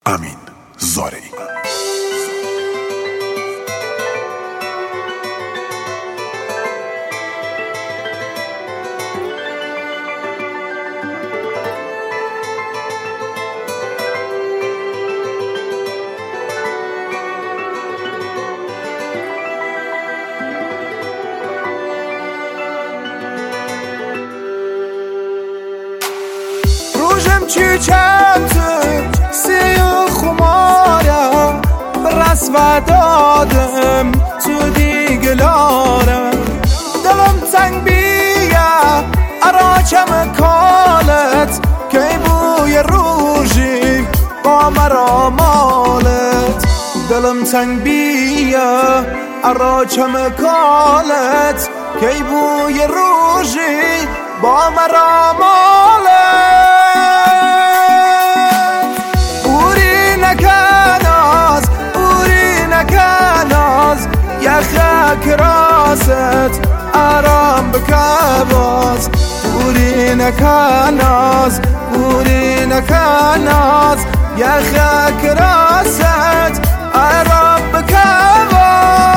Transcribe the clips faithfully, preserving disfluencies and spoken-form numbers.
امین زارعی. روژم چی چند سی خمارم برس و دادم تو دیگلارم دلم تنگ بیه اراچم کالت که بوی روژی با مرا مالت دلم تنگ بیه اراچم کالت که بوی روژی با مرا مالت کراست آرام بکاواز بوری نکاناز بوری نکاناز یا کراست آرام بکاواز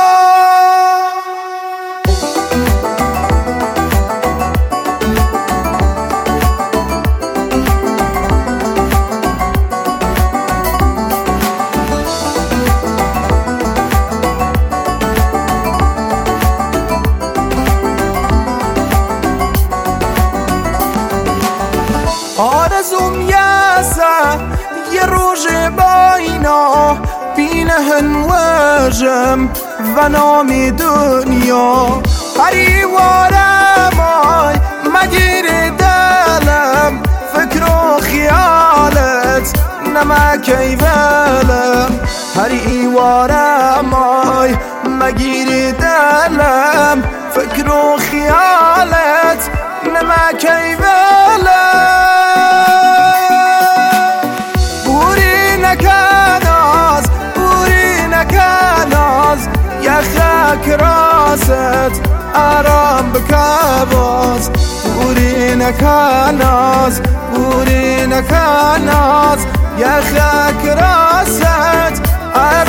آرزوم یاسه یه روژ باینا بینهن وجم و نامی دنیا هریوارمای مگیر دلم فکر و خیالت نمکی ولم هریوارمای مگیر دلم فکر و خیالت نمکی ولم کراست آرام بکاواز بوری نکاناز بوری نکاناز یا کراست